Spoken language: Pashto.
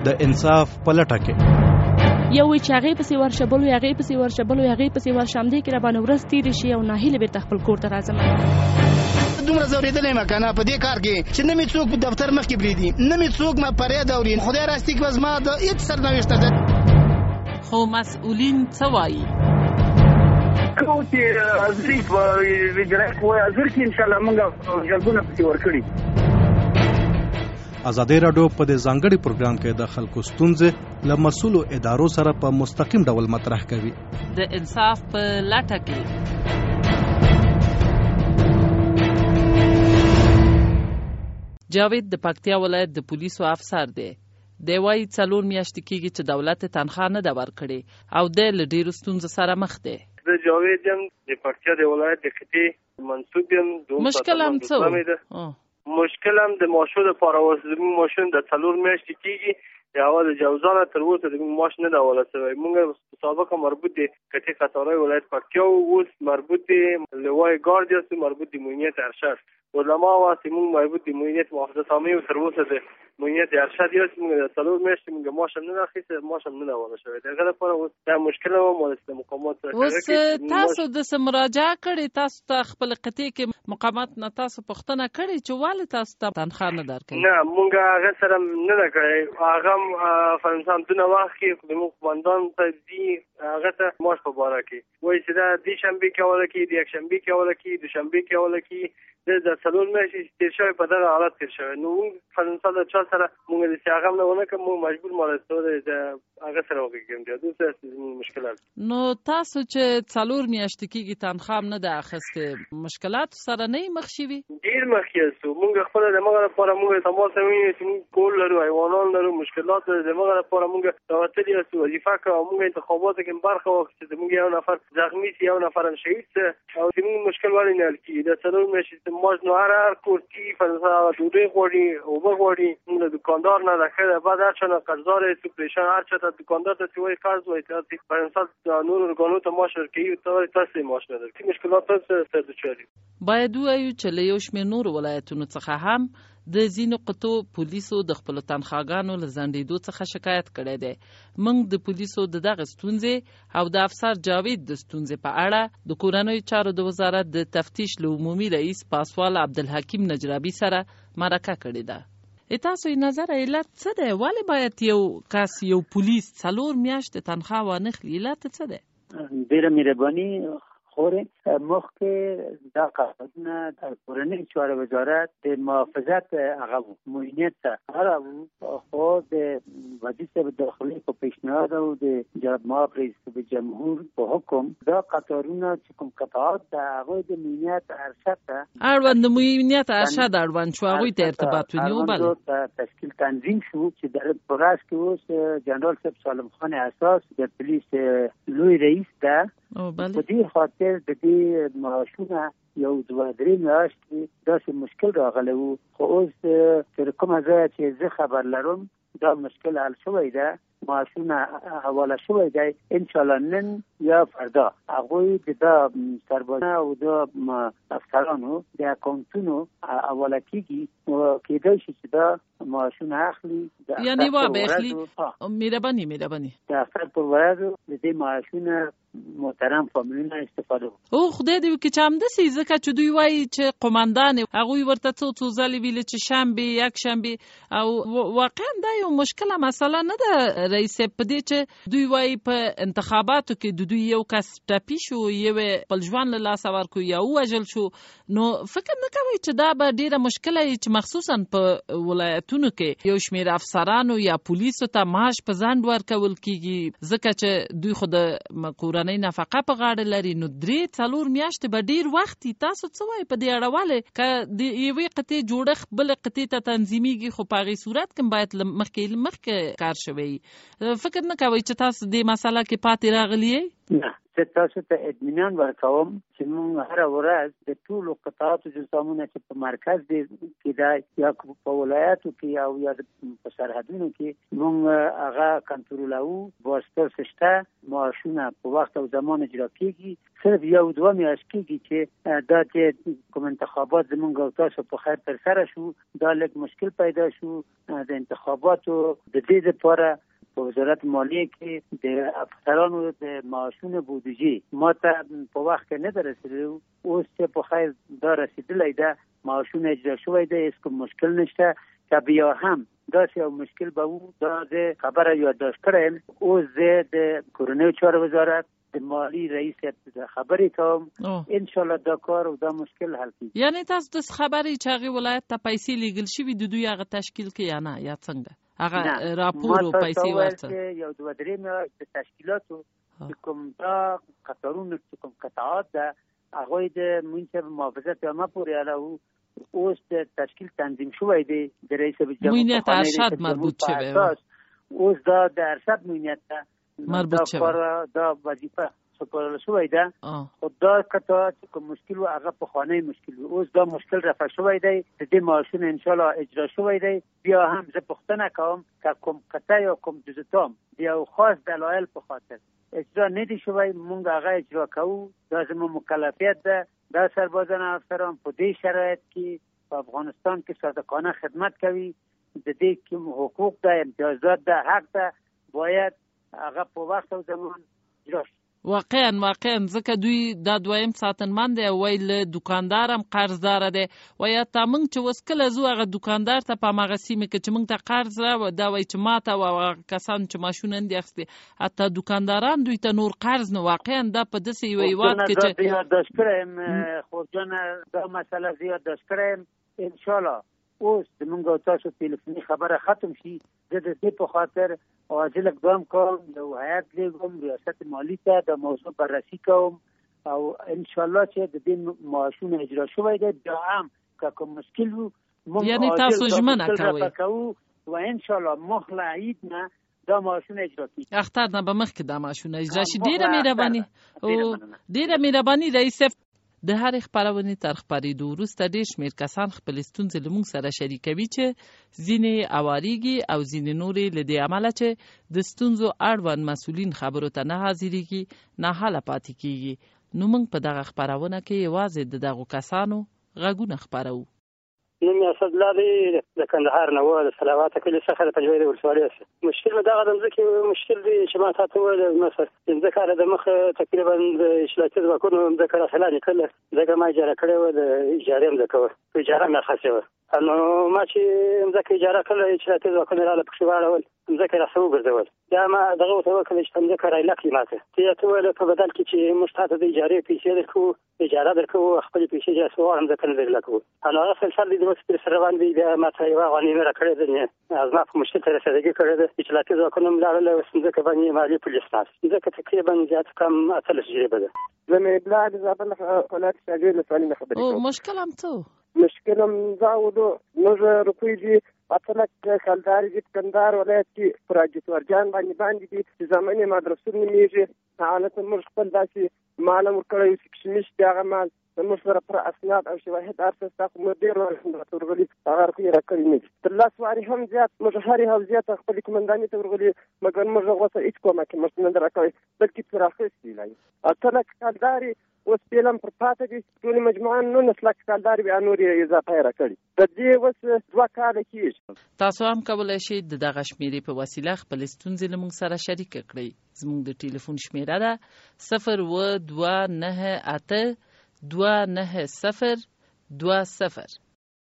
د انصاف په لټه کې. یو چې هغې پسې ورشه بل وي، هغې پسې ورشه بل وي، هغې پسې ورشه، همدې کې راباندې ورځ تېرې شي او ناهیلې بېرته خپل کور ته راځم. دومره ځورېدلی یم که نه په دې کار کې چې نه مې څوک په دفتر مخکې پرېږدي، نه مې څوک ما فریاد اوري. خدای راستي که زما د هېڅ سرنوشته ده. خو مسؤلین څه وایي؟ کوم چې حاضري په اجرایه قوه حاضر کړي انشاءالله موږ جلبونه پسې ورکړي. ازادي راډیو په دې ځانګړي پروګرام کې د خلکو ستونزې له مسؤلو ادارو سره په مستقیم ډول مطرح کوي. د انصاف په لټه کې. جاوید د پکتیا ولایت د پولیسو افسر دی. دی وایي 4 میاشتې کېږي چې دولت تنخواه نه ده ورکړې او دی له ډېرو ستونزو سره مخ دی. زه جاوید یم، د پکتیا د ولایت د خطې منصوب یم. مشکل هم څه مشکل هم د ماشو لپاره زموږ ماشین د 4 میاشتې کېږي د هوا د جوزانه تر اوسه زموږ ماش نه ده واله سوی. موږ سابقه مربوط د کتې قطارای ولایت پکتیا اوس مربوط د لوای ګارد یاستو، مربوط د موینیت ارشد علما واسي، موږ مربوط د موینیت محافظه عامه تر اوسه د موینیت ارشد یاستو. موږ د 4 میاشتې موږ ماش هم نه اخیسته، ماش هم نه ده واله سوی. دغه لپاره اوس دا مشکل و مولسته مقامات سره. اوس تاسو د مراجعه کړې، تاسو ته خپل قطې کې مقامات نه تاسو پوښتنه کړې چې ولې تاسو ته تنخواه نه درکړي؟ نه موږ هغه سره نه ده کړې. هغه فرنسان دونه وخت کې زموږ قومندان ته دي هغه ته ماش په باره کې وایي چې دا د شنبې کې اوله کې، د یکشنبې کې اوله کې، د شنبې کې اوله کې د 4 میاشتې تېر شوی په دغه حالت تېر شوی. نو موږ فرنسا د چا سره موږ د هغه نه ونه کړو، موږ مجبور مالستو د هغه سره وکړم. دا دوه مشکلات. نو تاسو چې 4 میاشتې کېږي تنخواه نه ده اخیستې، مشکلات سره نه مخ شوي؟ ډېر مخ یاستو. موږ خپله د مغه لپاره موږ تماس ونیو چې موږ کور لرو، حیوانان لرو، مشکلات د مغه لپاره موږ راوتلي یاستو وظیفه کوو. موږ انتخاباتو کې برخه واخیسته، زموږ یو نفر زخمي سي، یو نفر شهید سه او زموږ مشکل ولې نه حل کېږي. د 4 میاشتې ماش نو هر کور کې فرنسا ډوډۍ غواړي، اوبه غواړي. موږ د دکاندار نه راکړه بعد هر چا نه قرضدار یې پریشان، هر چا ته دکاندار ته چې وایي قرض وایي تاسو فرنسا نور ارګانو ته ماش ورکوي، تاسو ماش نه درکوي. مشکلات سره دچار یو. باید ووایو چې له یو شمېر نورو ولایتونو څخه هم د ځینو قطو پولیسو د خپلو تنخواګانو له ځنډېدو څخه شکایت کړی دی. موږ د پولیسو د دغه ستونزې او د افسر جاوید د ستونزې په اړه د کورنیو چارو د وزارت د تفتیش له عمومي رئیس پاسوال عبدالحکیم نجرابي سره مرکه کړې ده. تاسو یې نظر علت څه دی؟ ولې باید یو کس یو پولیس 4 میاشتې تنخواه وانخلي؟ علت څه دی؟ ډېره مهرباني خورې مخکې دا قانون د کورنیو چارو وزارت د محافظت هغه موینیت ته هغه خو د وزیر داخلي په پیشنهاد او د جناب رئیس جمهور په حکم دا قطارونه چې کوم قطعات د هغه د موینیت ارشد ته اړوند موینیت ارشد اړوند شو، هغه ته ارتباط ونیو. بله تشکیل تنظیم شو چې در پراش کې اوس جنرال صاحب سالم خان اساس د پولیس لوی رئیس ده. په دې خاطر د دې معاشونه یو 2-3 میاشتې داسې مشکل راغلی و، خو اوس تر کومه ځایه چې زه خبر لرم دا مشکل حل شوی ده، معاشونه حواله شوی دی. انشاءالله نن یا فردا هغوی د دا سربازانو او د افسرانو د اکاونټونو حواله کېږي او کېدای شي چې دا معاشونه اخلي. یعنې وابه اخلي. مهرباني د اختر پر ورځو د دې معاشونه محترم فامیلونه استفاده او خدای دې وکړي چې همداسې، ځکه چې دوی وایي چې قومندان هغوی ورته څو ځلې ویلي چې شنبې یکشنبې او واقعا دا یو مشکله مسله نه ده رئیس صاحب، په دې چې دوی وایي په انتخاباتو کې د دوی یو کس ټپي شو، یو خپل ژوند له لاسه ورکړو یا ووژل شو. نو فکر نه کوئ چې دا به ډېره مشکله وي چې مخصوصا په ولایتونو کې یو شمېر افسرانو یا پولیسو ته معاش په ځنډ ورکول کېږي ځکه چې دوی خو د کورنۍ نفقه په غاړه لري؟ نو 3-4 میاشتې به ډېر وخت وي. تاسو څه وایي په دې اړه؟ ولې که د یوې قطعې جوړښت بلې قطعې ته تنظیمیږي خو په هغې صورت کې باید مخکې کار شوی. فکر نه کوئ چې تاسو دې مسله کې پاتې راغلی یئ؟ نه، زه تاسو ته اطمینان ورکوم چې موږ هره ورځ د ټولو قطعاتو جسامونه چې په مرکز کې دی یا په ولایاتو کې او یا په سرحدونو کې موږ هغه کنټرولوو. واسطه شته، معاشونه په وخت او زمان اجرا کیږي. صرف یو دوه میاشتې کېږي چې دا چې کوم انتخابات زموږ او تاسو په خیر تر سره شو، دا لږ مشکل پیدا شو. د انتخاباتو د دې لپاره په وزارت مالیه کې د افسرانو د معاشونو بودجه ما ته په وخت کې نه درسېدو. اوس چې په خیر دا رسېدلی ده، معاشونه اجرا شوی دی، هیڅ کوم مشکل نشته. که بیا هم داسې یو مشکل به وو، دا زه خبره یادداشت کړی یم. اوس زه د کورنیو چارو وزارت د مالی رئیس خبرې کوم، ان شاء الله دا کار او دا مشکل حل کیږي. یعنی تاسو د خبرې چې هغه ولایت ته پیسې لیږل شوي د دوی هغه تشکیل کې یا نه یا څنګه هغه راپور او پیسې ورته یو دوه درې میاشتې تشکیلاتو چې کوم دا قطارونو چې کوم قطعات ده هغه د منصب محافظت عامه پورې اړه اوس د تشکیل تنظیم شوی دی د رئیس موینت ارشد مربوط شوی. اوس دا د ارشد موینت ته مربوط شوی، دا وظیفه سپارل شوی ده. خو دا قطعات چې کوم مشکل و هغه پخوانی مشکل و، اوس دا مشکل رفع شوی دی. د دې معاشونه ان شاء الله اجرا شوی دی. بیا هم زه پوښتنه کوم که کوم قطع یا کوم جزتام بیا خاص دلایل په خاطر اجرا نه دي شوی، مونږ هغه اجرا کوو. دا زموږ مکلفیت ده. دا سربازان افسران په دې شرایط کې په افغانستان کې صادقانه خدمت کوي. د دې کوم حقوق ده، امتیازات ده، حق ده، باید هغه په وخت او زمان اجرا شي. واقعا ځکه دوی دا دویم ساتنمن دی، وای له دکاندار هم قرضدار دی. وای تا موږ چې اوس کله زو هغه دکاندار ته په هغه سیمه کې چې موږ ته قرض را دا وای چې ماته او کسان چې ماشونه دي اخستي، حتی دکانداران دوی ته نور قرض نه. واقعا دا په داسې یو هیواد کې چې یادداشت کړم خو جان دا مسله یادداشت کړم. ان شاء الله اوس زموږ او تاسو ټلیفوني خبره ختم شي. زه د دې په خاطر عاجل اقدام کوم، یو هیئت لیږم ریاست مالی ته د موضوع بررسي کوم او ان شاء الله چې د دې معاشونه اجرا شوی دی. بیا هم که کوم مشکل وو یعنی تاسو ژمنه کوئ و ان شاء الله مخله عید نه دا معاشونه اجرا کیږي. اختر نه به مخکې دا معاشونه اجرا شي. ډیره مهرباني رئیس. د هر خبرونې تر خبرېدو وروسته ډېر شمېر کسان خپل ستونزې له موږ سره شریکوي چې ځینې اواریږي او ځینې نورې له دې امله چې د ستونزو اړوند مسؤلین خبرو ته نه حاضرېږي ناحاله پاتې کېږي. نو موږ په دغه خبرونه کې یوازې د دغو کسانو غږونه خپروو. نوم یې اسدالله دی، د کندهار نه و، د صلوات کلي څخه د پنجوي د ولسوالۍ څخه. مشکل مې دغه د ځمکې مشکل دی چې ما تاسو وویل مثلا د کار د مخ تقریبا د اشتراکي ځواکونو د کار اصلاح نکړل، ځکه ما اجاره کړې و، د اجارې هم ځکه په اجاره مې خاصه و. نو ما چې ځکه اجاره کړل اشتراکي ځواکونه رااله پکښې واړول، ځکه راسه وګرځول. بیا ما دغه ورته وکړل چې ځمکه رایله کړي ماته. ته وویل په بدل کې چې موږ تاته د اجارې پیسې درکوو، اجاره درکوو، خپلې پیسې جاسو غواړم ځکه نه درله کوو. نو هغه سلسل دی د اوس پرې سره روان دی. بیا ما ته یوه غنیمه راکړې ده، زما په مشکل ته رسېدګي کړې ده. اشتراکي ځواکونه هم لاړل، اوس ځمکه باندې مالي پولیس ناست، ځکه تقریبا زیات کم 18 جریبه ده. زه مې بلا د زابل ولایت شاګرد له سوالي نه خبرې کوم. مشکل هم څه مشکلم زاودو نوز روپی دی اصلک کلدار دی کندهار ولایت کې پراجیتور جان باندې دي چې زمانه مدرسې نیږي حالت موږ خپل داسې معلوم ورکړی چې کشمش دغه مال موږ سره پر اسناد او شواهد ارسس تاسو مو ډیر ورغلي هغه راکړي نه تر لاس واري هم زیات موږ هرې هم زیات خپل کمانډاني ته ورغلي مګر موږ غوښه هیڅ کومه کې موږ نه راکړي بلکې تر اخر سیلای اصلک کلداري اوس پیلم پر پاتې دي ټول مجموعه نو نسلک کلداري بیا نور اضافه راکړي د دې اوس 2 کال کېږي. تاسو هم کولای شئ دغه شمیرې په وسیله خپل ستونزې له موږ سره شریک کړئ. زموږ د ټلیفون شمیره ده 0298 290 20.